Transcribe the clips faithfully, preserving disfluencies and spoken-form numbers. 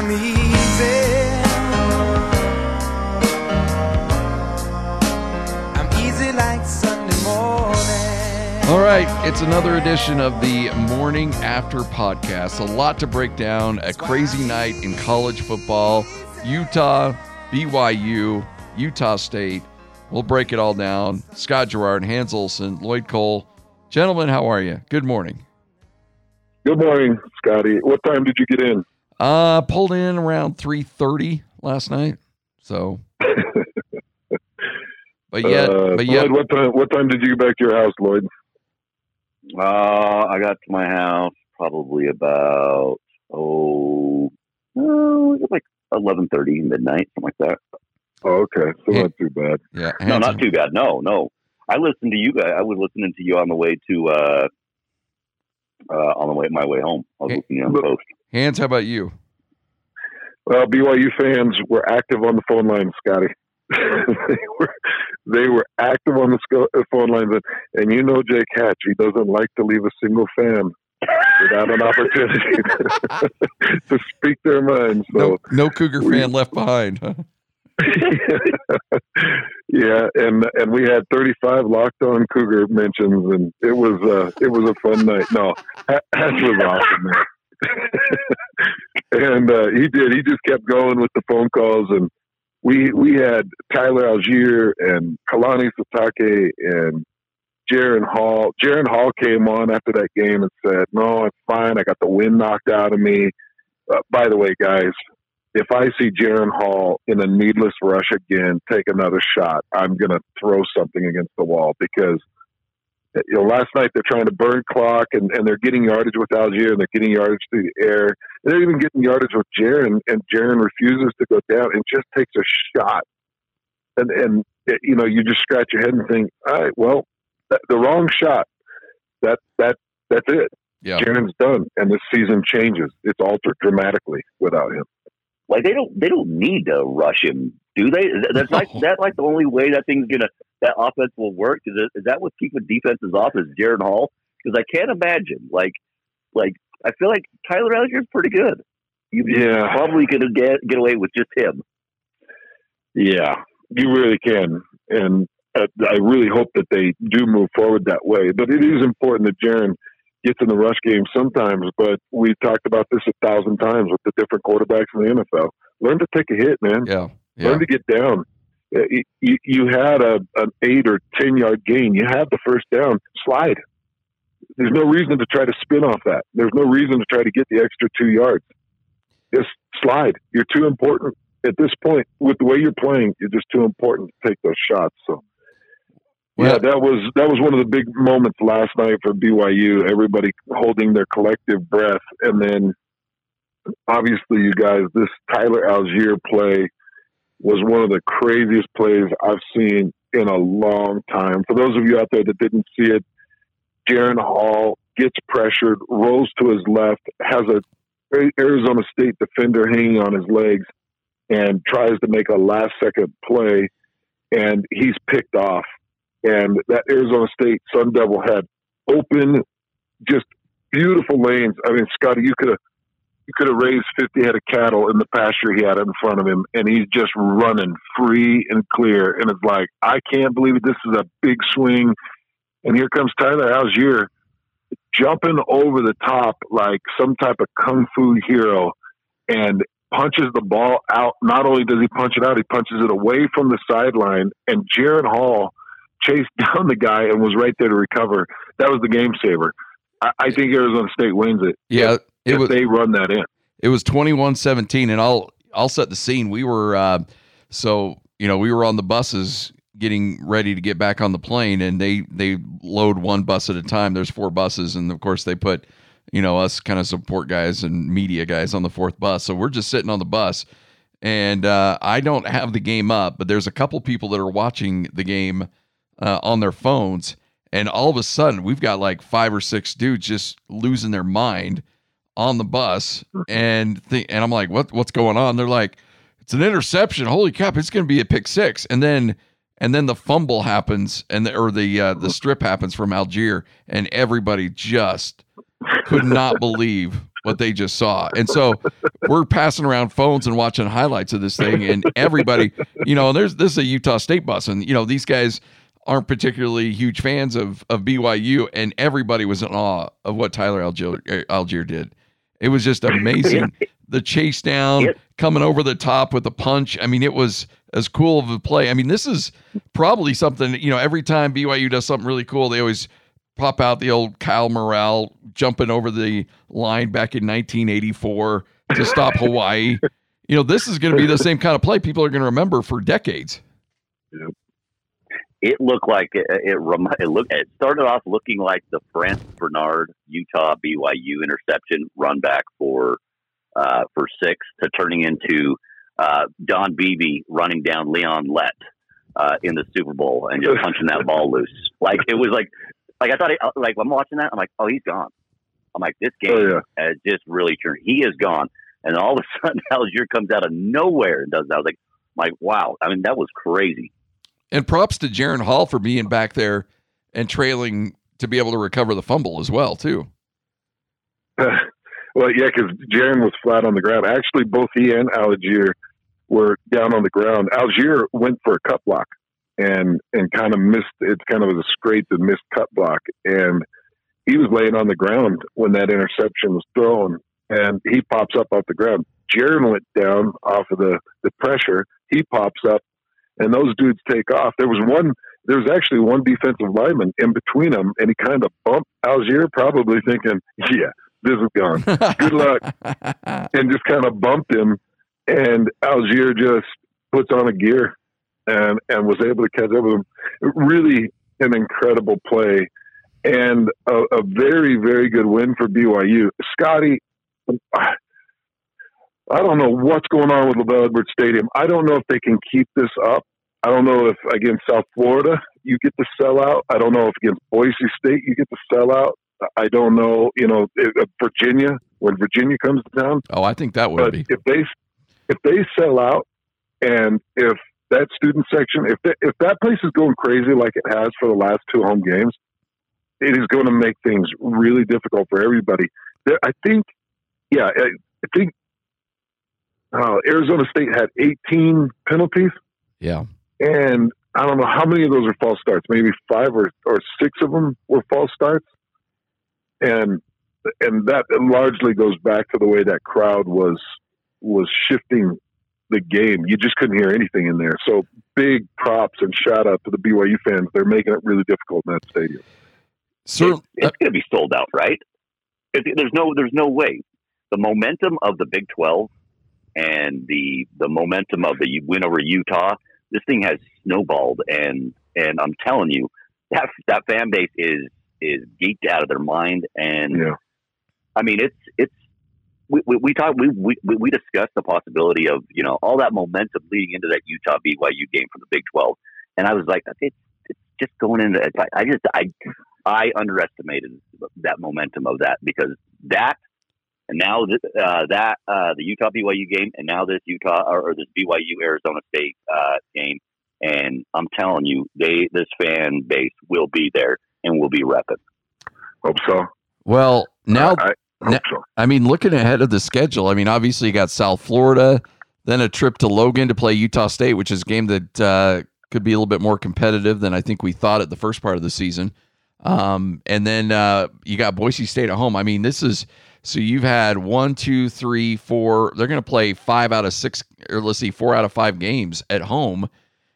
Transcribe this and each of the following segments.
I'm easy. I'm easy like Sunday morning. All right, it's another edition of the Morning After Podcast. A lot to break down. A crazy night in college football. Utah, B Y U, Utah State. We'll break it all down. Scott Gerard, Hans Olsen, Lloyd Cole. Gentlemen, how are you? Good morning. Good morning, Scotty. What time did you get in? Uh, pulled in around three thirty last night. So, but yet, uh, but yet, Lloyd, what time? What time did you get back to your house, Lloyd? Uh, I got to my house probably about oh, oh it was like eleven thirty midnight, something like that. Oh, okay, so Hey. not too bad. yeah, No, Hans- not too bad. No, no. I listened to you guys. I was listening to you on the way to uh, uh, on the way my way home. I was Hey. listening to you on the post. Hans, how about you? Well, B Y U fans were active on the phone lines, Scotty. they were they were active on the sco- uh, phone lines, and, and you know Jake Hatch. He doesn't like to leave a single fan without an opportunity to speak their minds. So. No, no Cougar we- fan left behind. Huh? Yeah, and and we had thirty-five locked on Cougar mentions, and it was uh, it was a fun night. No, Hatch was awesome, man. and uh, he did. He just kept going with the phone calls, and we we had Tyler Algier and Kalani Sitake and Jaron Hall. Jaron Hall came on after that game and said, "No, it's fine. I got the wind knocked out of me." Uh, by the way, guys, if I see Jaron Hall in a needless rush again, take another shot, I'm going to throw something against the wall because, you know, last night they're trying to burn clock and, and they're getting yardage with Algier and they're getting yardage through the air. And they're even getting yardage with Jaron, and Jaron refuses to go down and just takes a shot. And, and you know, you just scratch your head and think, all right, well, that, the wrong shot, that that that's it. Yeah. Jaron's done, and this season changes. It's altered dramatically without him. Like they don't they don't need to rush him, do they? That's like that like the only way that thing's gonna that offense will work. Is, it, is that what keeping defenses off? Is Jaron Hall? Because I can't imagine. Like like I feel like Tyler Allgier's pretty good. You Yeah. probably could get get away with just him. Yeah, you really can, and uh, I really hope that they do move forward that way. But it is important that Jaron gets in the rush game sometimes. But we've talked about this a thousand times with the different quarterbacks in the N F L. Learn to take a hit, man. Yeah. Yeah. Learn to get down. Uh, You, you had a, an eight or ten yard gain. You have the first down. Slide. There's no reason to try to spin off that. There's no reason to try to get the extra two yards. Just slide. You're too important at this point. With the way you're playing, you're just too important to take those shots. So, Well- yeah, that was that was one of the big moments last night for B Y U. Everybody holding their collective breath, and then obviously, you guys, this Tyler Algier play was one of the craziest plays I've seen in a long time. For those of you out there that didn't see it, Jaron Hall gets pressured, rolls to his left, has a Arizona State defender hanging on his legs, and tries to make a last-second play, and he's picked off. And that Arizona State Sun Devil had open, just beautiful lanes. I mean, Scotty, you could have you could have raised fifty head of cattle in the pasture he had in front of him, and he's just running free and clear. And it's like, I can't believe it. This is a big swing. And here comes Tyler Algier jumping over the top like some type of kung fu hero and punches the ball out. Not only does he punch it out, he punches it away from the sideline. And Jaron Hall chased down the guy and was right there to recover. That was the game saver. I, I think Arizona State wins it. Yeah. if, It if was, they run that in. it was twenty-one seventeen, and I'll, I'll set the scene. We were, uh, so, you know, we were on the buses getting ready to get back on the plane, and they, they load one bus at a time. There's four buses. And of course they put, you know, us kind of support guys and media guys on the fourth bus. So we're just sitting on the bus, and, uh, I don't have the game up, but there's a couple people that are watching the game, uh, on their phones. And all of a sudden we've got like five or six dudes just losing their mind on the bus. And th- and I'm like, what, what's going on? They're like, it's an interception. Holy crap. It's going to be a pick six. And then, and then the fumble happens and the, or the, uh, the strip happens from Algier, and everybody just could not believe what they just saw. And so we're passing around phones and watching highlights of this thing, and everybody, you know, there's this is a Utah State bus, and you know these guys aren't particularly huge fans of of B Y U, and everybody was in awe of what Tyler Algier, Algier did. It was just amazing. The chase down, coming over the top with the punch. I mean, it was as cool of a play. I mean, this is probably something, you know, every time B Y U does something really cool, they always pop out the old Kyle Morrell jumping over the line back in nineteen eighty-four to stop Hawaii. You know, this is going to be the same kind of play people are going to remember for decades. Yep. It looked like it. It, it looked. It started off looking like the Francis Bernard Utah B Y U interception run back for uh, for six to turning into uh, Don Beebe running down Leon Lett uh, in the Super Bowl and just punching that ball loose. Like it was like like I thought. It, like I'm watching that, I'm like, oh, he's gone. I'm like, this game oh, yeah. has just really turned. He is gone, and all of a sudden, Algier comes out of nowhere and does that. I was like, like wow. I mean, that was crazy. And props to Jaren Hall for being back there and trailing to be able to recover the fumble as well, too. Well, yeah, because Jaren was flat on the ground. Actually, both he and Algier were down on the ground. Algier went for a cut block and and kind of missed. It kind of was a scraped and missed cut block. And he was laying on the ground when that interception was thrown, and he pops up off the ground. Jaren went down off of the, the pressure. He pops up. And those dudes take off. There was one, there was actually one defensive lineman in between them, and he kind of bumped Algier, probably thinking, yeah, this is gone. Good luck. And just kind of bumped him. And Algier just puts on a gear and, and was able to catch up with him. Really an incredible play and a, a very, very good win for B Y U. Scotty, I don't know what's going on with LaBelle Edwards Stadium. I don't know if they can keep this up. I don't know if against South Florida you get to sell out. I don't know if against Boise State you get to sell out. I don't know, you know, if, if Virginia, when Virginia comes to town. Oh, I think that would but be. If they if they sell out, and if that student section, if they, if that place is going crazy like it has for the last two home games, it is going to make things really difficult for everybody. There, I think, yeah, I, I think. Uh, Arizona State had eighteen penalties. Yeah. And I don't know how many of those are false starts. Maybe five or, or six of them were false starts. And and that largely goes back to the way that crowd was was shifting the game. You just couldn't hear anything in there. So big props and shout out to the B Y U fans. They're making it really difficult in that stadium. So, it, it's going to be sold out, right? It, there's no there's no way. The momentum of the Big twelve and the the momentum of the win over Utah, this thing has snowballed, and and I'm telling you, that that fan base is is geeked out of their mind. And yeah. I mean, it's it's we we, we talked we, we we discussed the possibility of, you know, all that momentum leading into that Utah B Y U game for the Big twelve, and I was like, it's it's just going into it. I just I I underestimated that momentum of that, because that. And now uh, that uh, the Utah B Y U game, and now this Utah or, or this B Y U Arizona State uh, game, and I'm telling you, they this fan base will be there and will be repping. Hope so. Well, now, I, I hope now, so. I mean, looking ahead of the schedule, I mean, obviously you got South Florida, then a trip to Logan to play Utah State, which is a game that uh, could be a little bit more competitive than I think we thought at the first part of the season. Um, and then uh, you got Boise State at home. I mean, this is. So you've had one, two, three, four. They're going to play five out of six, or let's see, four out of five games at home.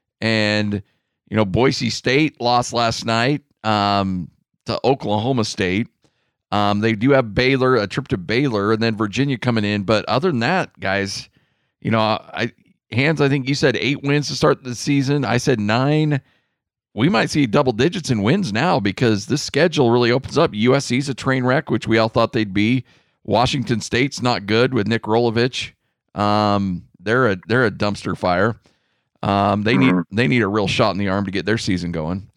And, you know, Boise State lost last night um, to Oklahoma State. Um, they do have Baylor, a trip to Baylor, and then Virginia coming in. But other than that, guys, you know, I Hans, I think you said eight wins to start the season. I said nine. We might see double digits in wins now, because this schedule really opens up. U S C's a train wreck, which we all thought they'd be. Washington State's not good with Nick Rolovich. Um, they're a they're a dumpster fire. Um, they mm-hmm. need they need a real shot in the arm to get their season going.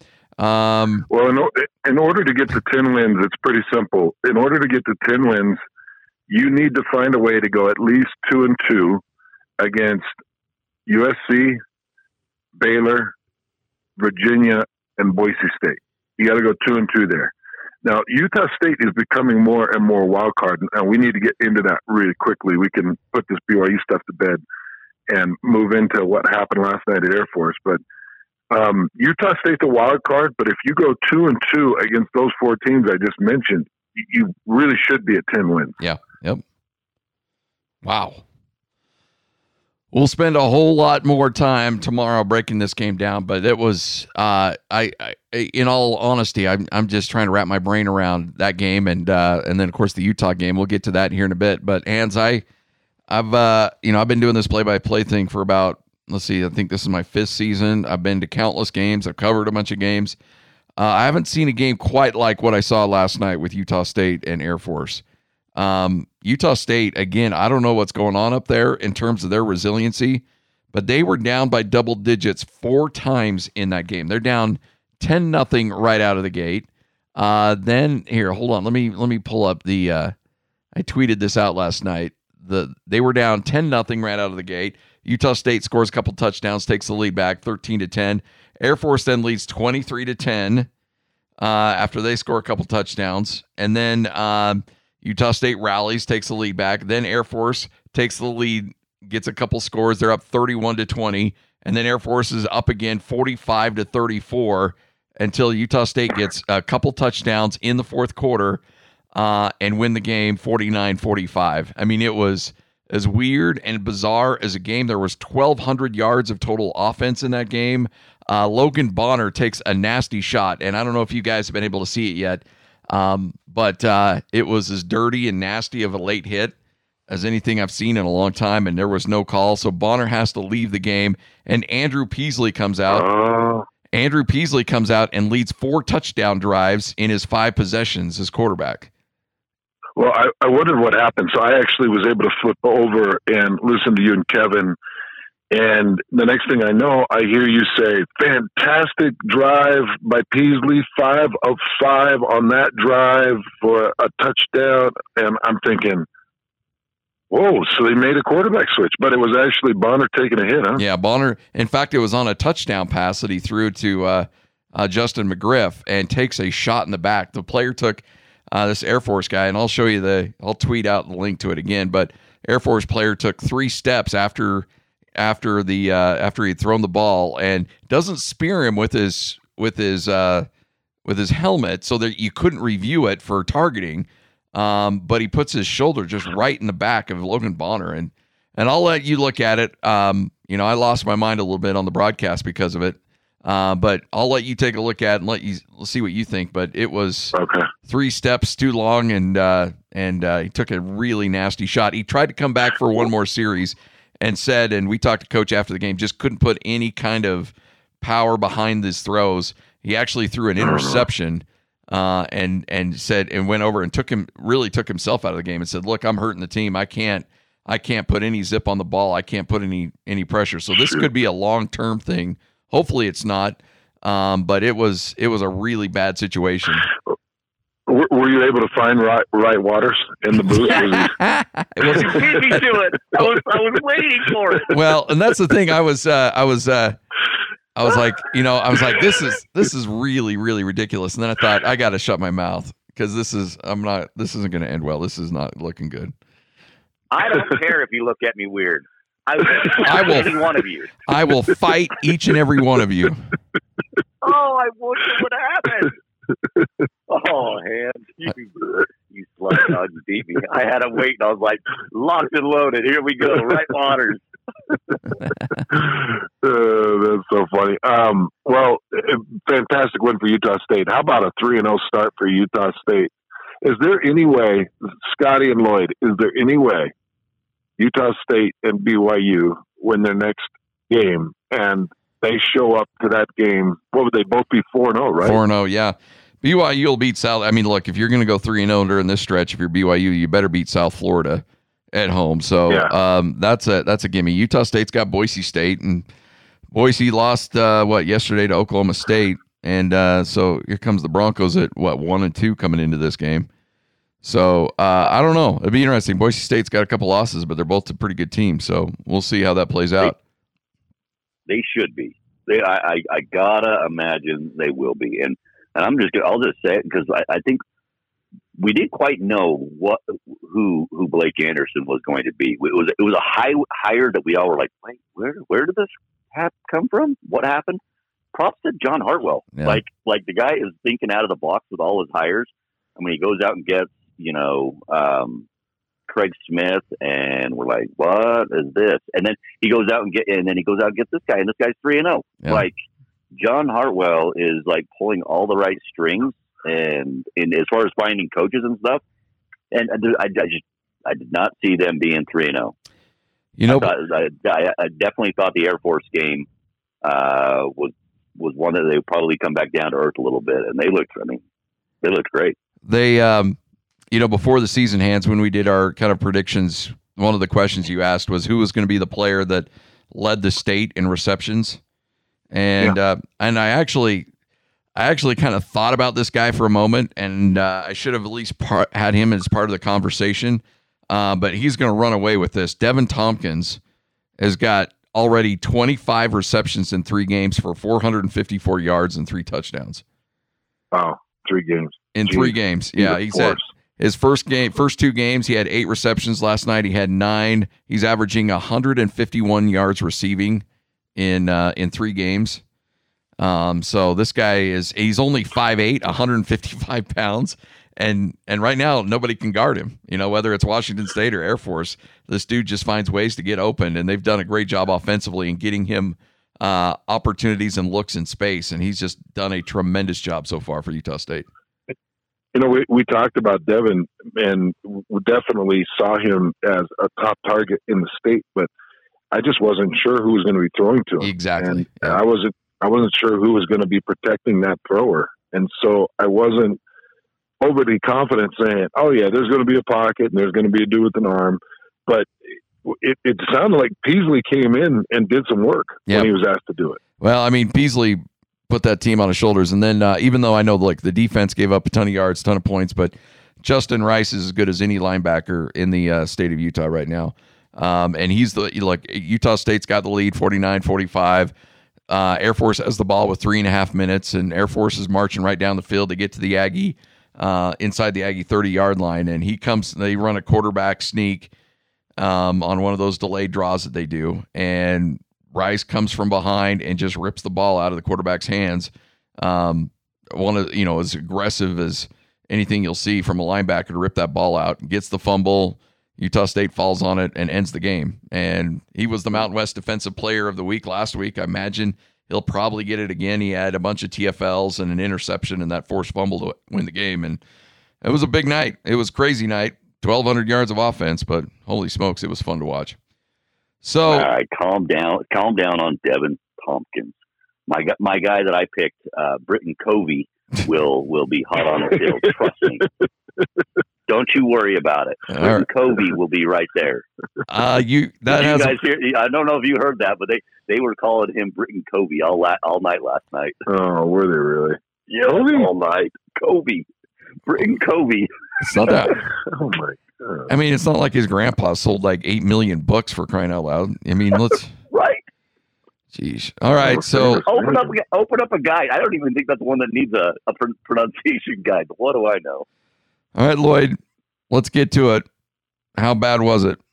Um, well, in, in order to get to ten wins, it's pretty simple. In order to get to ten wins, you need to find a way to go at least two and two against U S C, Baylor, Virginia, and Boise State. You got to go two and two there. Now, Utah State is becoming more and more wild card, and we need to get into that really quickly. We can put this B Y U stuff to bed and move into what happened last night at Air Force. But um, Utah State's a wild card, but if you go two and two against those four teams I just mentioned, you really should be at ten wins. Yeah. Yep. Wow. We'll spend a whole lot more time tomorrow breaking this game down, but it was, uh, I, I, in all honesty, I'm, I'm just trying to wrap my brain around that game, and uh, and then of course the Utah game. We'll get to that here in a bit. But Hans, I, I've, uh, you know, I've been doing this play-by-play thing for about, let's see, I think this is my fifth season. I've been to countless games. I've covered a bunch of games. Uh, I haven't seen a game quite like what I saw last night with Utah State and Air Force. Um, Utah State, again, I don't know what's going on up there in terms of their resiliency, but they were down by double digits four times in that game. They're down ten nothing right out of the gate. Uh, then here, hold on. Let me, let me pull up the, uh, I tweeted this out last night. The, they were down ten nothing right out of the gate. Utah State scores a couple touchdowns, takes the lead back thirteen to ten. Air Force then leads twenty-three to ten, uh, after they score a couple touchdowns. And then, um, Utah State rallies, takes the lead back. Then Air Force takes the lead, gets a couple scores. They're up thirty-one to twenty. And then Air Force is up again forty-five to thirty-four until Utah State gets a couple touchdowns in the fourth quarter uh, and win the game forty-nine forty-five. I mean, it was as weird and bizarre as a game. There was twelve hundred yards of total offense in that game. Uh, Logan Bonner takes a nasty shot, and I don't know if you guys have been able to see it yet. Um, but uh, it was as dirty and nasty of a late hit as anything I've seen in a long time, and there was no call. So Bonner has to leave the game, and Andrew Peasley comes out. Uh, Andrew Peasley comes out and leads four touchdown drives in his five possessions as quarterback. well, I, I wondered what happened. So I actually was able to flip over and listen to you and Kevin. And the next thing I know, I hear you say, fantastic drive by Peasley, five of five on that drive for a touchdown. And I'm thinking, whoa, so they made a quarterback switch. But it was actually Bonner taking a hit, huh? Yeah, Bonner. In fact, it was on a touchdown pass that he threw to uh, uh, Justin McGriff and takes a shot in the back. The player took uh, this Air Force guy, and I'll show you the, I'll tweet out the link to it again. But Air Force player took three steps after after the uh, after he'd thrown the ball and doesn't spear him with his with his uh, with his helmet, so that you couldn't review it for targeting. Um, but he puts his shoulder just right in the back of Logan Bonner, and and I'll let you look at it. Um, you know, I lost my mind a little bit on the broadcast because of it, uh, but I'll let you take a look at it and let you see what you think. But it was Okay. three steps too long, and uh, and uh, he took a really nasty shot. He tried to come back for one more series, and said, and we talked to Coach after the game, just couldn't put any kind of power behind his throws. He actually threw an interception. Uh, and and said and went over and took him really took himself out of the game and said, "Look, I'm hurting the team. I can't I can't put any zip on the ball. I can't put any any pressure. So this could be a long term thing. Hopefully, it's not. Um, but it was it was a really bad situation." Were, were you able to find Wright, Wright Waters in the booth? It was, You beat me to it. I was, I was waiting for it. well, and that's the thing. I was uh, I was. Uh, I was like, you know, I was like, this is this is really, really ridiculous. And then I thought, I got to shut my mouth because this is, I'm not, this isn't going to end well. This is not looking good. I don't care if you look at me weird. I will. I will- Any one of you. I will fight each and every one of you. Oh, I wish it would happen. Oh, Hans, you, you slut dogs beat me. I had him waiting. I was like, locked and loaded. Here we go. Right Waters. uh, that's so funny. Um, well, fantastic win for Utah State. How about a three and oh start for Utah State? Is there any way, Scotty and Lloyd, is there any way Utah State and B Y U win their next game and they show up to that game? What would they both be four and oh, right? four and oh, yeah. B Y U will beat South. I mean, look, if you're going to go three and oh during this stretch, if you're B Y U, you better beat South Florida at home. So Yeah. um, that's a that's a gimme. Utah State's got Boise State, and Boise lost uh, what yesterday to Oklahoma State, and uh, so here comes the Broncos at what one and two coming into this game. So uh, I don't know. It'd be interesting. Boise State's got a couple losses, but they're both a pretty good team. So we'll see how that plays out. They should be. They, I, I, I gotta imagine they will be. And and I'm just, gonna, I'll just say it because I, I think we didn't quite know what who who Blake Anderson was going to be. It was it was a high hire that we all were like, wait, where where did this have come from? What happened? Props to John Hartwell. Yeah. Like like the guy is thinking out of the box with all his hires. I mean, he goes out and gets you know um, Craig Smith, and we're like, what is this? And then he goes out and get and then he goes out and gets this guy, and this guy's three and zero. Like John Hartwell is like pulling all the right strings. And in as far as finding coaches and stuff, and I, I just I did not see them being three and zero. You know, I, thought, I, I definitely thought the Air Force game uh, was was one that they would probably come back down to earth a little bit, and they looked. I mean, they looked great. They, um, you know, before the season, Hans, when we did our kind of predictions, one of the questions you asked was who was going to be the player that led the state in receptions, and yeah. uh, and I actually. I actually kind of thought about this guy for a moment, and uh, I should have at least par- had him as part of the conversation, uh, but he's going to run away with this. Devin Tompkins has got already twenty-five receptions in three games for four hundred fifty-four yards and three touchdowns. Wow, three games. In Jeez. three games, yeah. He said his first game, first two games, he had eight receptions. Last night, he had nine. He's averaging one hundred fifty-one yards receiving in uh, in three games. Um, so this guy is, he's only five eight, one hundred fifty-five pounds. And, and right now nobody can guard him, you know, whether it's Washington State or Air Force, this dude just finds ways to get open, and they've done a great job offensively in getting him, uh, opportunities and looks in space. And he's just done a tremendous job so far for Utah State. You know, we, we talked about Devin, and we definitely saw him as a top target in the state, but I just wasn't sure who was going to be throwing to him. Exactly. And yeah. I wasn't, I wasn't sure who was going to be protecting that thrower. And so I wasn't overly confident saying, oh, yeah, there's going to be a pocket and there's going to be a dude with an arm. But it, it sounded like Peasley came in and did some work yep. when he was asked to do it. Well, I mean, Peasley put that team on his shoulders. And then uh, even though I know like the defense gave up a ton of yards, ton of points, but Justin Rice is as good as any linebacker in the uh, state of Utah right now. Um, and he's the, like Utah State's got the lead forty-nine forty-five. Uh, Air Force has the ball with three and a half minutes, and Air Force is marching right down the field to get to the Aggie, uh, inside the Aggie thirty-yard line. And he comes, they run a quarterback sneak um, on one of those delayed draws that they do. And Rice comes from behind and just rips the ball out of the quarterback's hands. Um, one of, you know, as aggressive as anything you'll see from a linebacker to rip that ball out, gets the fumble. Utah State falls on it and ends the game. And he was the Mountain West Defensive Player of the Week last week. I imagine he'll probably get it again. He had a bunch of T F Ls and an interception and that forced fumble to win the game. And it was a big night. It was a crazy night. twelve hundred yards of offense, but holy smokes, it was fun to watch. So, all right, calm down. Calm down on Devin Tompkins. My my guy that I picked, uh, Britton Covey, will will be hot on the field. Trust me. Don't you worry about it. Right. Covey will be right there. Uh, you that you has guys hear, I don't know if you heard that, but they, they were calling him Britton Covey all la- all night last night. Oh, were they really? Yeah, Covey? all night. Covey, Britton Covey. It's not that. Oh my God. I mean, it's not like his grandpa sold like eight million books for crying out loud. I mean, let's right. Jeez. All right, so open up open up a guide. I don't even think that's the one that needs a, a pronunciation guide. But what do I know? All right, Lloyd, let's get to it. How bad was it?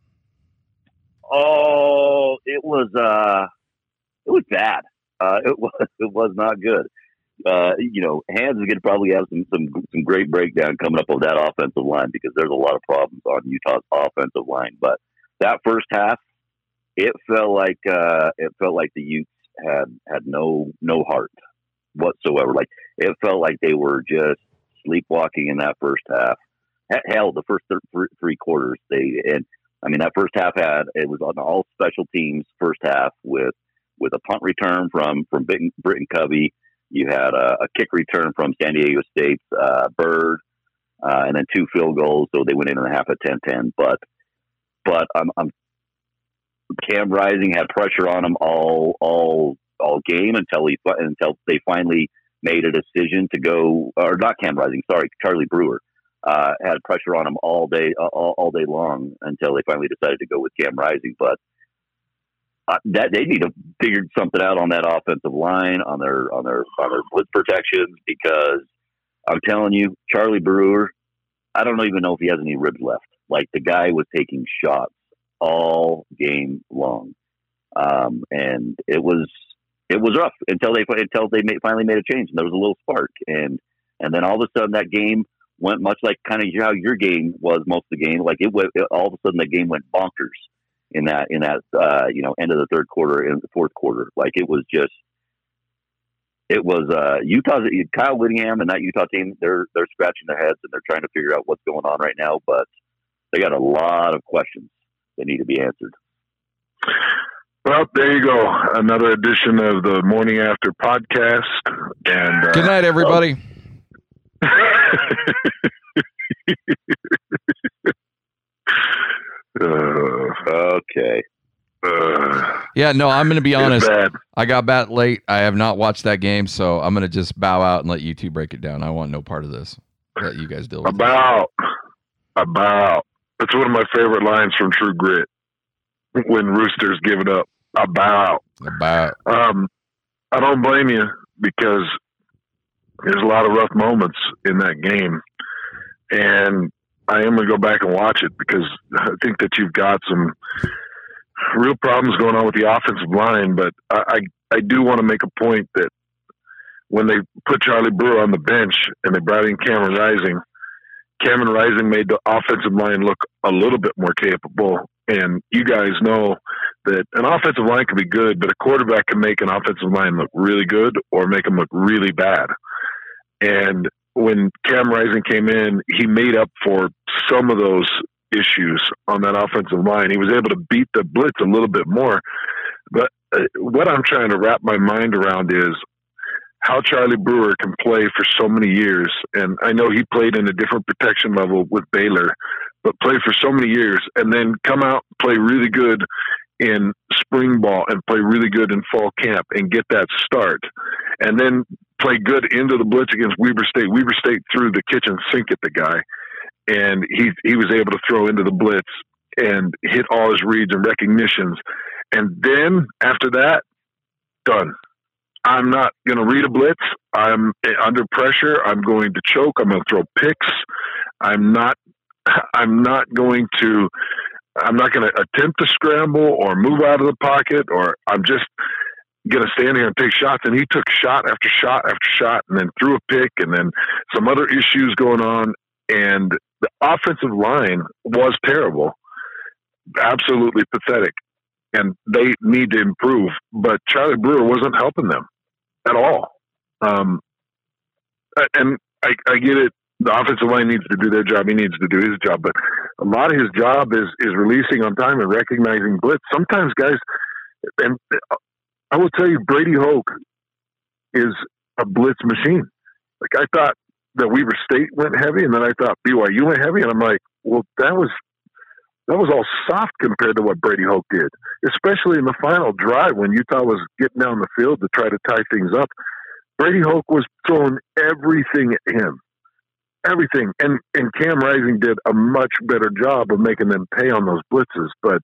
Oh, it was uh, it was bad. Uh, it was it was not good. Uh, you know, Hans is going to probably have some, some some great breakdown coming up of that offensive line because there's a lot of problems on Utah's offensive line. But that first half, it felt like uh, it felt like the Utes had had no no heart whatsoever. Like it felt like they were just sleepwalking in that first half. Hell, the first th- three quarters, they and I mean that first half had it was on all special teams first half with with a punt return from from Britton, Britton Covey. You had a, a kick return from San Diego State's uh, Bird, uh, and then two field goals, so they went in and a half at ten ten. But but um, um, Cam Rising had pressure on him all all all game until he until they finally made a decision to go, or not Cam Rising, sorry, Charlie Brewer, uh, had pressure on him all day, all, all day long until they finally decided to go with Cam Rising. But uh, that they need to figure something out on that offensive line, on their on their on their blitz protections, because I'm telling you, Charlie Brewer I don't even know if he has any ribs left. Like, the guy was taking shots all game long, um, and it was it was rough until they until they made, finally made a change, and there was a little spark, and and then all of a sudden that game went much like kind of how your game was most of the game. Like it went, all of a sudden the game went bonkers in that in that uh, you know end of the third quarter and the fourth quarter. Like it was just. It was uh, Utah's Kyle Whittingham and that Utah team. They're they're scratching their heads and they're trying to figure out what's going on right now. But they got a lot of questions that need to be answered. Well, there you go. Another edition of the Morning After podcast. And uh, good night, everybody. uh, okay. Uh, yeah, no, I'm going to be honest. Bad. I got back late. I have not watched that game, so I'm going to just bow out and let you two break it down. I want no part of this. Let you guys deal with About. it. About. That's one of my favorite lines from True Grit. When Rooster's give it up. About. About. Um, I don't blame you because there's a lot of rough moments in that game. And I am going to go back and watch it because I think that you've got some real problems going on with the offensive line, but I, I, I do want to make a point that when they put Charlie Brewer on the bench and they brought in Cameron Rising, Cameron Rising made the offensive line look a little bit more capable. And you guys know that an offensive line can be good, but a quarterback can make an offensive line look really good or make them look really bad. And when Cam Rising came in, he made up for some of those issues on that offensive line. He was able to beat the blitz a little bit more. But uh, what I'm trying to wrap my mind around is how Charlie Brewer can play for so many years. And I know he played in a different protection level with Baylor, but play for so many years and then come out, play really good in spring ball and play really good in fall camp and get that start. And then play good into the blitz against Weber State. Weber State threw the kitchen sink at the guy. And he he was able to throw into the blitz and hit all his reads and recognitions. And then after that, done. I'm not going to read a blitz. I'm under pressure. I'm going to choke. I'm going to throw picks. I'm not. I'm not going to. I'm not going to attempt to scramble or move out of the pocket. Or I'm just going to stand here and take shots. And he took shot after shot after shot, and then threw a pick, and then some other issues going on. And the offensive line was terrible, absolutely pathetic, and they need to improve. But Charlie Brewer wasn't helping them at all. Um, and I, I get it. The offensive line needs to do their job. He needs to do his job. But a lot of his job is, is releasing on time and recognizing blitz. Sometimes guys, and I will tell you, Brady Hoke is a blitz machine. Like I thought, that Weber State went heavy, and then I thought B Y U went heavy, and I'm like, well, that was that was all soft compared to what Brady Hoke did, especially in the final drive when Utah was getting down the field to try to tie things up. Brady Hoke was throwing everything at him, everything, and and Cam Rising did a much better job of making them pay on those blitzes, but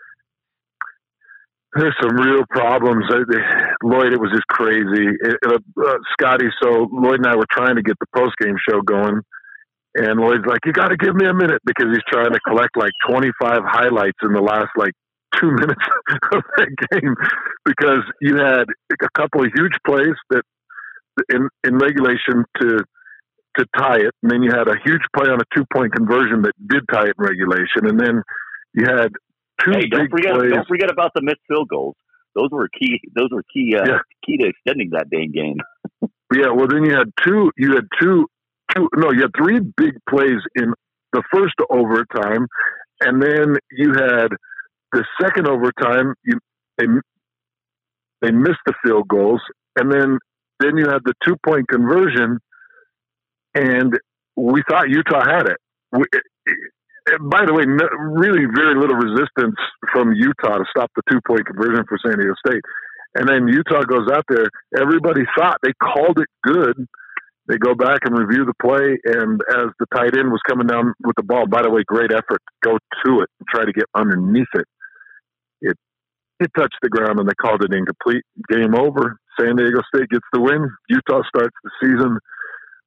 there's some real problems. Lloyd, it was just crazy. It, it, uh, Scotty, so Lloyd and I were trying to get the post-game show going, and Lloyd's like, you got to give me a minute because he's trying to collect like twenty-five highlights in the last like two minutes of that game because you had a couple of huge plays that in, in regulation to to tie it, and then you had a huge play on a two-point conversion that did tie it in regulation, and then you had Two hey, don't forget! plays. Don't forget about the missed field goals. Those were key. Those were key. Uh, yeah. Key to extending that dang game. Yeah. Well, then you had two. You had two. Two. No, you had three big plays in the first overtime, and then you had the second overtime. You they they missed the field goals, and then then you had the two point conversion, and we thought Utah had it. We, And by the way, no, really very little resistance from Utah to stop the two-point conversion for San Diego State. And then Utah goes out there. Everybody thought they called it good. They go back and review the play, and as the tight end was coming down with the ball, by the way, great effort, go to it and try to get underneath it. It it touched the ground, and they called it incomplete. Game over. San Diego State gets the win. Utah starts the season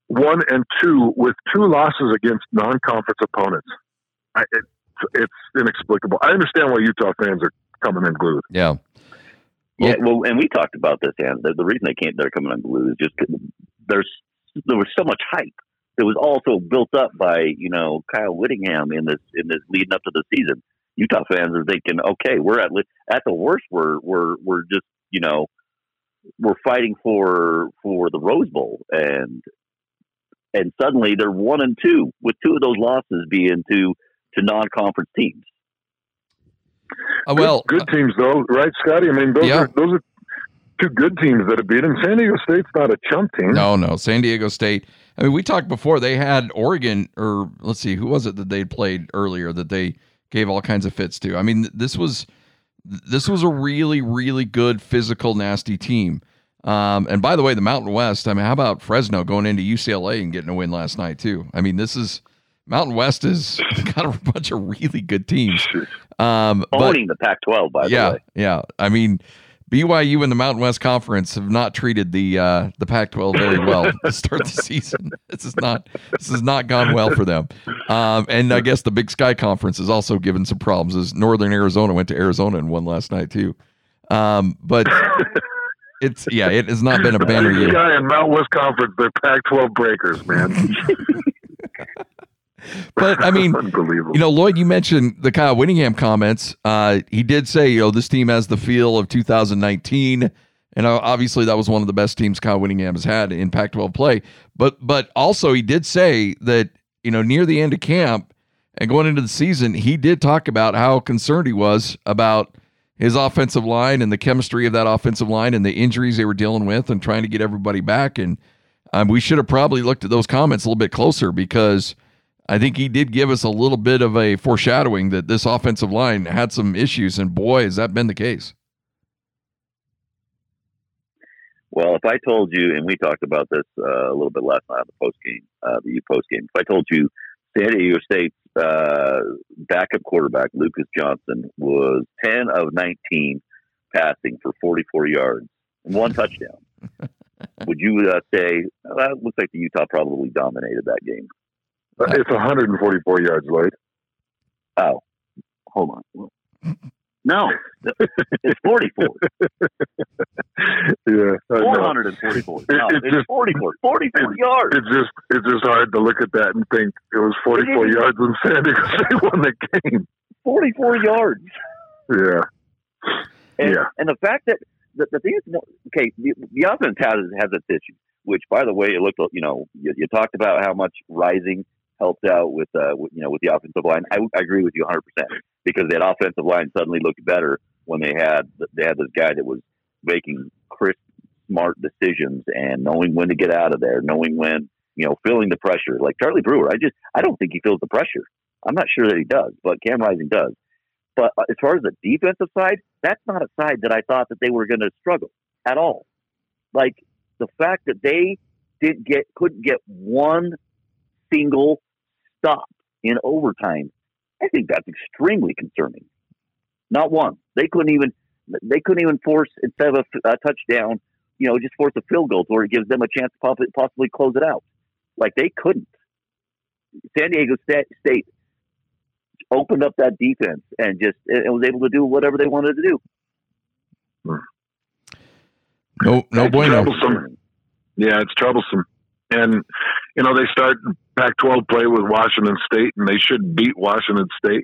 one and two with two losses against non-conference opponents. I, it, it's inexplicable. I understand why Utah fans are coming unglued. Yeah. Yeah, well, and we talked about this, and the, the reason they can't, they're coming unglued is just 'cause there's there was so much hype that was also built up by, you know, Kyle Whittingham in this in this leading up to the season. Utah fans are thinking, okay, we're at at the worst, we're we're we're just, you know, we're fighting for for the Rose Bowl, and and suddenly they're one and two with two of those losses being to to non-conference teams. Uh, well, good, good teams though, right, Scotty? I mean, those yeah. are those are two good teams that have beat them. San Diego State's not a chump team. No, no, San Diego State. I mean, we talked before. They had Oregon, or let's see, who was it that they played earlier that they gave all kinds of fits to? I mean, this was this was a really, really good physical, nasty team. Um, and by the way, the Mountain West. I mean, how about Fresno going into U C L A and getting a win last night too? I mean, this is Mountain West has got a bunch of really good teams. Um, Owning but, the Pac twelve, by yeah, the way. Yeah, I mean, B Y U and the Mountain West Conference have not treated the uh, the Pac twelve very well to start the season. This is not this has not gone well for them. Um, and I guess the Big Sky Conference has also given some problems. As Northern Arizona went to Arizona and won last night too. Um, but it's yeah, it has not been a banner year. Big Sky and Mountain West Conference, they're Pac twelve breakers, man. But I mean, you know, Lloyd, you mentioned the Kyle Whittingham comments. Uh, he did say, you know, this team has the feel of two thousand nineteen, and obviously that was one of the best teams Kyle Whittingham has had in Pac twelve play. But but also he did say that, you know, near the end of camp and going into the season, he did talk about how concerned he was about his offensive line and the chemistry of that offensive line and the injuries they were dealing with and trying to get everybody back. And um, we should have probably looked at those comments a little bit closer, because I think he did give us a little bit of a foreshadowing that this offensive line had some issues, and boy, has that been the case. Well, if I told you, and we talked about this uh, a little bit last night on the post game, uh, the U post game. If I told you San Diego State's uh, backup quarterback Lucas Johnson was ten of nineteen passing for forty-four yards and one touchdown, would you uh, say well, that looks like the Utah probably dominated that game? It's one hundred forty-four yards, Lloyd. Oh, hold on. No, it's forty-four. Yeah, four hundred forty-four. No, it, it's, it's just forty-four. forty-four yards. It's just, it's just hard to look at that and think it was forty-four yards when San Diego State won the game. forty-four yards. Yeah. And, yeah. And the fact that the, the thing is, okay, the, the offense has has its issue. Which, by the way, it looked, you know, you, you talked about how much Rising helped out with, uh, with, you know, with the offensive line. I, I agree with you one hundred percent, because that offensive line suddenly looked better when they had they had this guy that was making crisp, smart decisions and knowing when to get out of there, knowing when, you know, feeling the pressure. Like Charlie Brewer, I just I don't think he feels the pressure. I'm not sure that he does, but Cam Rising does. But as far as the defensive side, that's not a side that I thought that they were going to struggle at all. Like, the fact that they did get couldn't get one single stop in overtime, I think that's extremely concerning. Not one. They couldn't even they couldn't even force, instead of a, a touchdown, you know, just force a field goal to where it gives them a chance to possibly, possibly close it out. Like, they couldn't. San Diego State opened up that defense and just and was able to do whatever they wanted to do. Hmm. No, no it's bueno. Troublesome. Yeah, it's troublesome. And, you know, they start Pac twelve play with Washington State, and they should beat Washington State.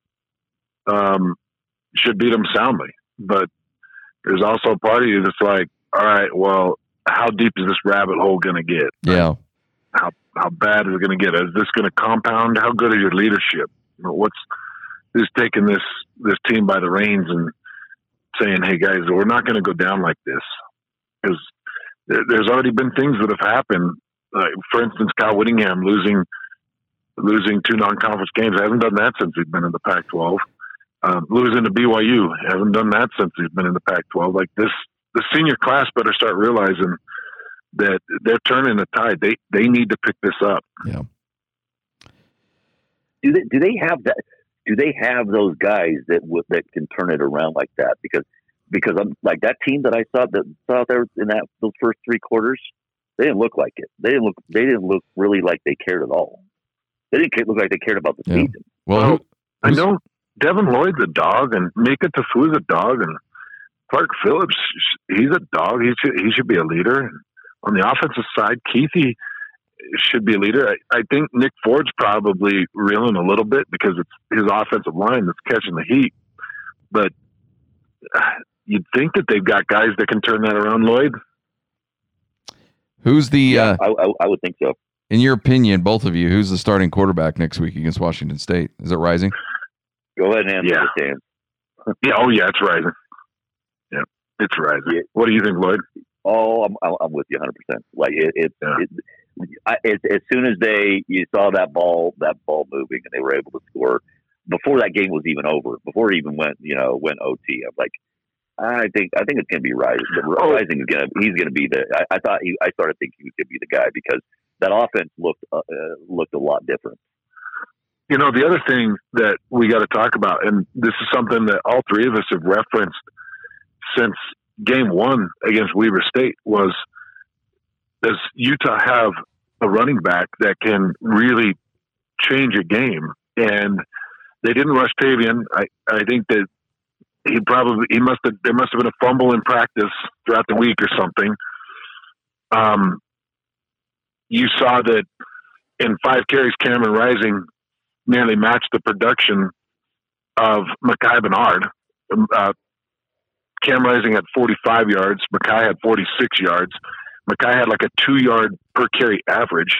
Um, should beat them soundly. But there's also a part of you that's like, all right, well, how deep is this rabbit hole going to get? Yeah. How how bad is it going to get? Is this going to compound? How good is your leadership? You know, what's who's taking this this team by the reins and saying, hey, guys, we're not going to go down like this? Because there's already been things that have happened. Uh, for instance, Kyle Whittingham losing losing two non-conference games. I haven't done that since he's been in the Pac twelve. Um, losing to B Y U. Haven't done that since he's been in the Pac twelve. Like this, the senior class better start realizing that they're turning the tide. They they need to pick this up. Yeah. Do they do they have that? Do they have those guys that w- that can turn it around like that? Because because I'm like that team that I saw that saw there in that those first three quarters. They didn't look like it. They didn't look. They didn't look really like they cared at all. They didn't look like they cared about the Yeah. season. Well, who, I know Devin Lloyd's a dog, and Mika Tafu's a dog, and Clark Phillips, he's a dog. He should he should be a leader. And on the offensive side, Keithy should be a leader. I, I think Nick Ford's probably reeling a little bit because it's his offensive line that's catching the heat. But you'd think that they've got guys that can turn that around, Lloyd. who's the, Yeah, uh, I, I, I would think so. in your opinion, both of you, who's the starting quarterback next week against Washington State? Is it Rising? Go ahead and answer Yeah. this, Dan. Yeah, oh yeah, it's rising. Yeah, it's rising. Yeah. What do you think, Lloyd? Oh, I'm, I'm I'm with you one hundred percent. Like it, it, Yeah. it, I, it, as soon as they you saw that ball that ball moving and they were able to score before that game was even over, before it even went you know went O T. I'm like, I think I think it's going to be Rising. Oh. Rising is going to he's going to be the. I, I thought he I started thinking he was going to be the guy because that offense looked uh, uh, looked a lot different. You know, the other thing that we got to talk about, and this is something that all three of us have referenced since game one against Weber State, was does Utah have a running back that can really change a game? And they didn't rush Tavian. I, I think that he probably, he must have, there must have been a fumble in practice throughout the week or something. Um, you saw that in five carries, Cameron Rising nearly matched the production of Mekhi Bernard. Uh, Cam Rising had forty-five yards. Mekhi had forty-six yards. Mekhi had like a two-yard per carry average.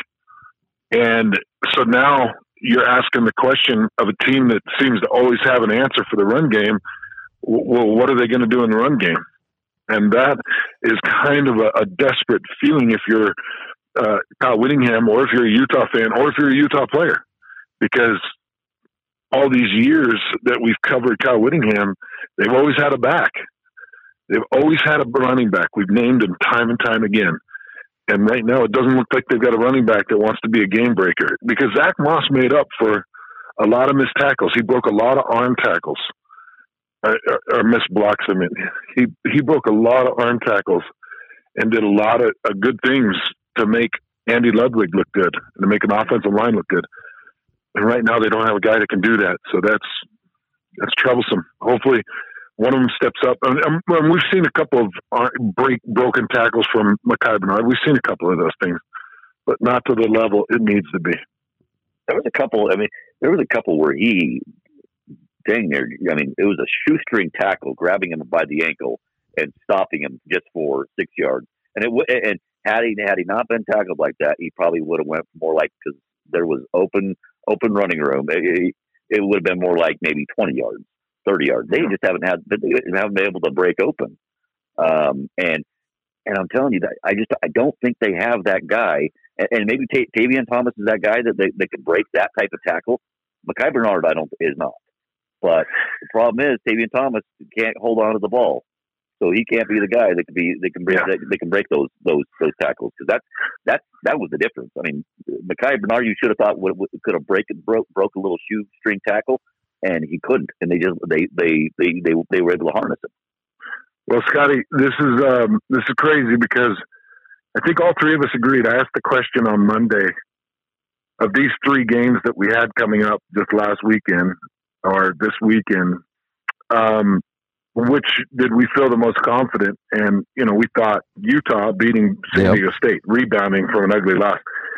And so now you're asking the question of a team that seems to always have an answer for the run game. Well, what are they going to do in the run game? And that is kind of a, a desperate feeling if you're uh, Kyle Whittingham, or if you're a Utah fan, or if you're a Utah player. Because all these years that we've covered Kyle Whittingham, they've always had a back. They've always had a running back. We've named him time and time again. And right now it doesn't look like they've got a running back that wants to be a game breaker. Because Zach Moss made up for a lot of missed tackles. He broke a lot of arm tackles. Or, or, or missed blocks, I mean. He, he broke a lot of arm tackles and did a lot of uh, good things to make Andy Ludwig look good and to make an offensive line look good. And right now they don't have a guy that can do that. So that's that's troublesome. Hopefully one of them steps up. And, and we've seen a couple of uh, break broken tackles from Mekhi Bernard. We've seen a couple of those things, but not to the level it needs to be. There was a couple. I mean, there was a couple where he, dang near. I mean, it was a shoestring tackle, grabbing him by the ankle and stopping him just for six yards. And it and had he had he not been tackled like that, he probably would have went more like, because there was open open running room. It, it would have been more like maybe twenty yards, thirty yards. They just haven't had, they haven't been able to break open. Um, and and I'm telling you that I just I don't think they have that guy. And, and maybe T- Tavian Thomas is that guy that they, they can break that type of tackle. Mekhi Bernard, I don't is not. But the problem is Tavian Thomas can't hold on to the ball, so he can't be the guy that can be they can break Yeah. they, they can break those those those tackles, because that that that was the difference. I mean, Mekhi Bernard, you should have thought would, would, could have break broke broke a little shoestring tackle, and he couldn't, and they just they they they they, they were able to harness him. Well, Scotty, this is um, this is crazy because I think all three of us agreed. I asked the question on Monday of these three games that we had coming up this last weekend or this weekend, um, which did we feel the most confident? And, you know, we thought Utah beating San Yep. Diego State, rebounding from an ugly loss.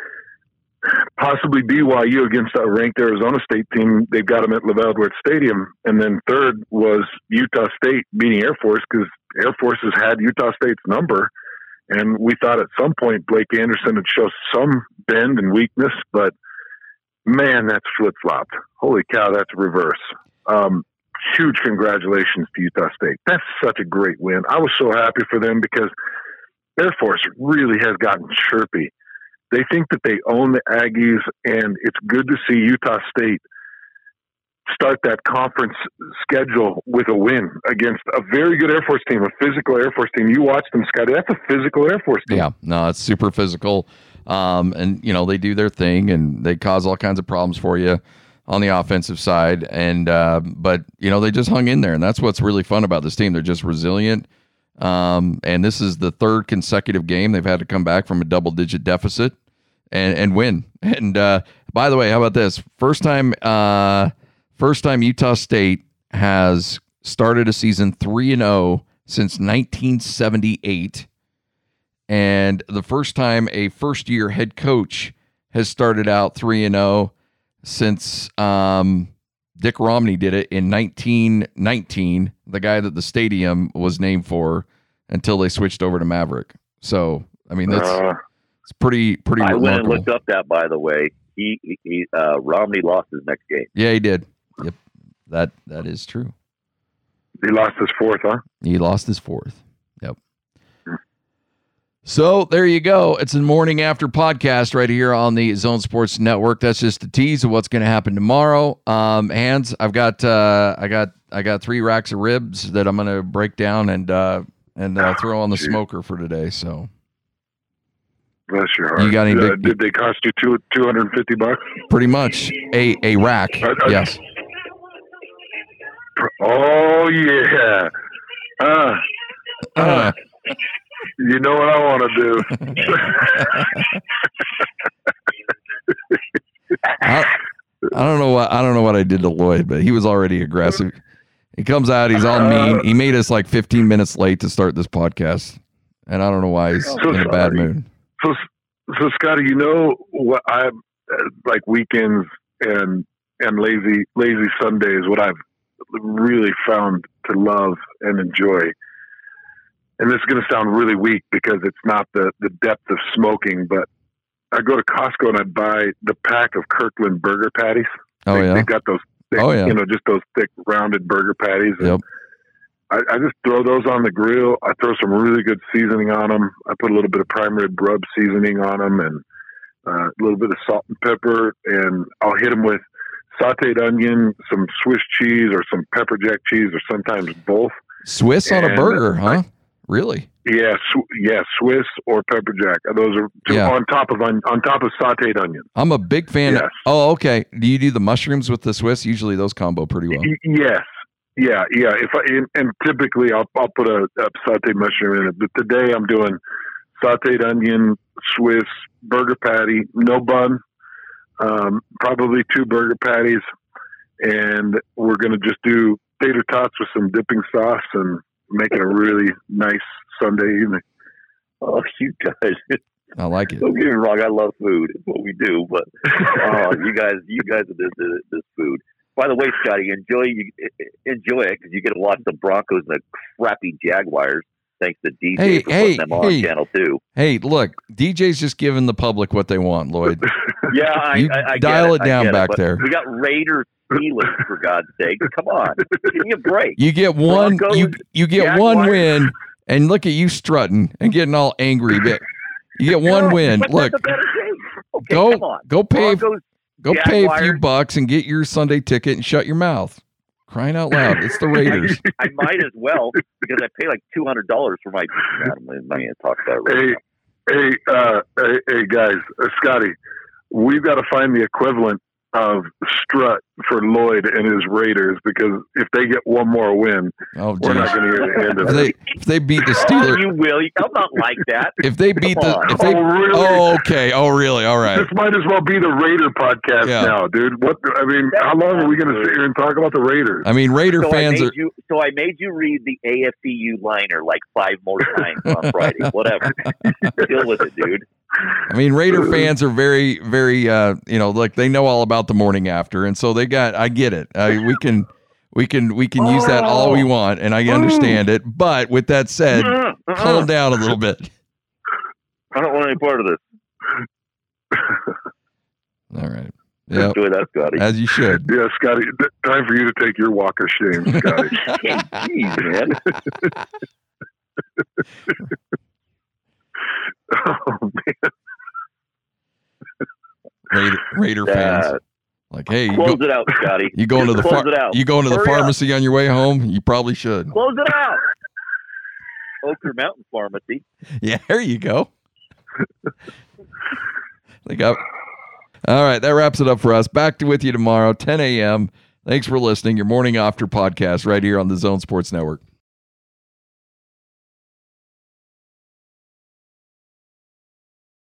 Possibly B Y U against a ranked Arizona State team. They've got them at LaVell Edwards Stadium. And then third was Utah State beating Air Force, because Air Force has had Utah State's number. And we thought at some point Blake Anderson would show some bend and weakness, but man, that's flip-flopped. Holy cow, that's reverse. Um, huge congratulations to Utah State. That's such a great win. I was so happy for them because Air Force really has gotten chirpy. They think that they own the Aggies, and it's good to see Utah State start that conference schedule with a win against a very good Air Force team, a physical Air Force team. You watched them, Scotty. That's a physical Air Force team. Yeah, no, it's super physical. Um, and, you know, they do their thing and they cause all kinds of problems for you on the offensive side. And, uh, but, you know, they just hung in there. And that's what's really fun about this team. They're just resilient. Um, and this is the third consecutive game they've had to come back from a double-digit deficit and, and win. And uh, by the way, how about this? First time, uh, first time Utah State has started a season three and zero since nineteen seventy-eight, and the first time a first-year head coach has started out three and zero since um, Dick Romney did it in nineteen nineteen, the guy that the stadium was named for, until they switched over to Maverick. So, I mean, that's Uh, it's pretty pretty I went and remarkable. looked up that, by the way. He, he, he uh, Romney lost his next game. Yeah, he did. Yep, that that is true. he lost his fourth, huh? He lost his fourth. Yep. So there you go. It's a morning after podcast right here on the Zone Sports Network. That's just a tease of what's going to happen tomorrow. Um, Hans, I've got uh, I got I got three racks of ribs that I'm going to break down and uh, and uh, throw on the Geez. smoker for today. So Bless your heart. You got any Uh, big- did they cost you two two hundred and fifty bucks? pretty much a a rack. I- I- Yes. Oh yeah. Uh, Uh, you know what I want to do? I, I don't know what I don't know what I did to Lloyd, but he was already aggressive. He comes out, he's all mean. He made us like fifteen minutes late to start this podcast, and I don't know why he's So in a bad sorry. mood. So, so Scotty, you know what I like weekends and and lazy lazy Sundays. What I've really found to love and enjoy, and this is going to sound really weak because it's not the the depth of smoking, but I go to Costco and I buy the pack of Kirkland burger patties. Oh they, yeah, they got those. Thick, Oh, yeah. you know, just those thick rounded burger patties. And Yep. I, I just throw those on the grill. I throw some really good seasoning on them. I put a little bit of prime rib rub seasoning on them and uh, a little bit of salt and pepper. And I'll hit them with sauteed onion, some Swiss cheese, or some pepper jack cheese, or sometimes both. Swiss on a And, burger, uh, huh? Really? Yeah, sw- yeah, Swiss or pepper jack. Those are two Yeah. on top of on, on top of sauteed onion. I'm a big fan. Of, Yes. oh, okay. Do you do the mushrooms with the Swiss? Usually those combo pretty well. Y- Yes. Yeah, yeah. If I and, and typically I'll I'll put a, a sauteed mushroom in it, but today I'm doing sauteed onion, Swiss burger patty, no bun, um, probably two burger patties, and we're gonna just do tater tots with some dipping sauce and make it a really nice Sunday evening. Oh, you guys. I like it. Don't get me wrong. I love food. It's what we do. But oh, you guys, you guys are this, this, this food. By the way, Scotty, enjoy you enjoy it because you get to watch the Broncos and the crappy Jaguars. Thanks to D J Hey, for hey, putting them on hey. Channel Two. Hey, look, D J's just giving the public what they want, Lloyd. Yeah, I, You I, I dial get it down I get back but there. We got Raiders Steelers for God's sake. Come on, give me a break. You get one. Broncos, you you get one Jaguars. win, and look at you strutting and getting all angry. But you get one No, win. but Look, that's a better game. Okay, go come on. go pay Broncos, go pay a few Jaguars. bucks and get your Sunday ticket and shut your mouth. Crying out loud! It's the Raiders. I might as well because I pay like two hundred dollars for my. I'm not going to talk about it right Hey, now. hey, uh, hey, hey, guys, uh, Scotty, we've got to find the equivalent of strut for Lloyd and his Raiders because if they get one more win, Oh, we're not geez. going to hear the end of If it. they if they beat the Oh, Steelers, you will. I'm not like that. if they beat the on. if they Oh, really? oh okay oh really all right This might as well be the Raider podcast Yeah. now, dude. What? I mean, how long are we going to sit here and talk about the Raiders? I mean Raider So I fans made are you. So I made you read the A F C U liner like five more times on Friday. Whatever. Deal with it, dude. I mean, Raider fans are very, very, uh, you know, like they know all about the morning after, and so they got. I get it. Uh, we can, we can, we can use that all we want, and I understand it. But with that said, Uh-uh, uh-uh. calm down a little bit. I don't want any part of this. All right. Yeah, Enjoy that, Scotty. as you should. Yeah, Scotty, th- time for you to take your walk of shame, Scotty. Hey, geez, man. Oh, man. Raider, Raider fans, Uh, like, hey, you close go, it out, Scotty. you going to the Close far, it out. you going to the Hurry up. pharmacy on your way home? You probably should. Close it out. Oaker Mountain Pharmacy. Yeah, there you go. They got. All right, that wraps it up for us. Back to with you tomorrow, ten a.m. Thanks for listening. Your morning after podcast right here on the Zone Sports Network.